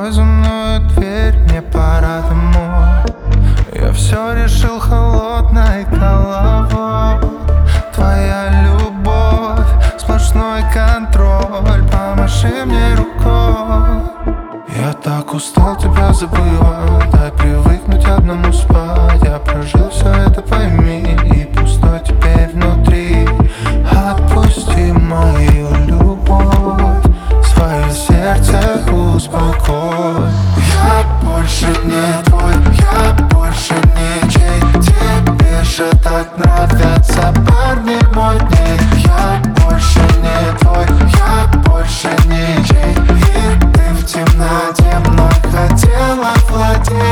Закрой за мною дверь, мне пора домой. Я все решил холодной головой. Твоя любовь, сплошной контроль. Помаши мне рукой. Я так устал тебя забывать. Дай привыкнуть одному спать. Я прожил все это, пойми. И пустой теперь внутри. Отпусти мою любовь, свое сердце успокой. Я больше не твой, я больше не чей. Тебе же так нравятся парни модней. Я больше не твой, я больше не чей. И ты в темноте мной хотела владеть.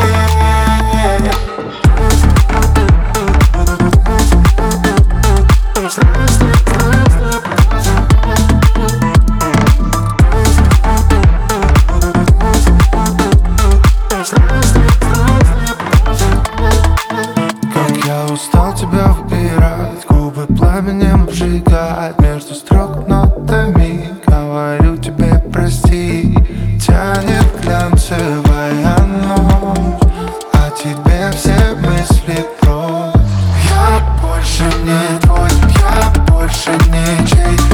Как я устал тебя выбирать, губы пламенем обжигать. Между строк нотами говорю тебе прости. Тянет глянцевая ночь, а тебе все мысли прочь. Я больше не твой, я больше не чей.